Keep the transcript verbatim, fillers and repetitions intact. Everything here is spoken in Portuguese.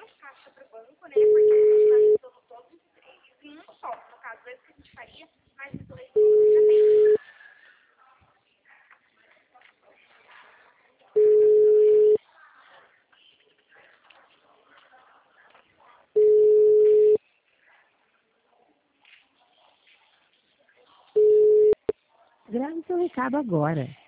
menos caixa para o banco, né? Porque a gente está juntando todos eles em um só. No caso, esse que a gente faria, mas os dois que já tem. Grave seu recado agora.